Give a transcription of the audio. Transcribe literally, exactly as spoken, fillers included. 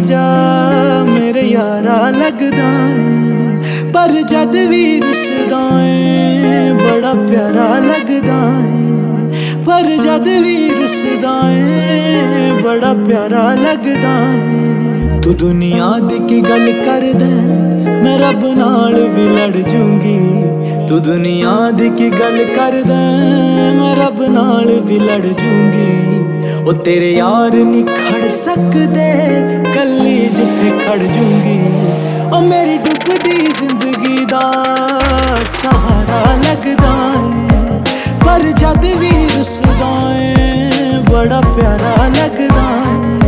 सच्चा मेरे यारा लगदा है, पर जद भी रुसदा है बड़ा प्यारा लगदा है, पर जद भी रुसदा है बड़ा प्यारा लगदा है। तू दुनिया दी की गल करदा मैं रब नाल भी लड़ जूंगी, तू दुनिया दी की गल करदा मैं रब नाल भी लड़ जूंगी। ओ तेरे यार नहीं खड़ सकदे कल्ली जिथे खड़ जूंगी।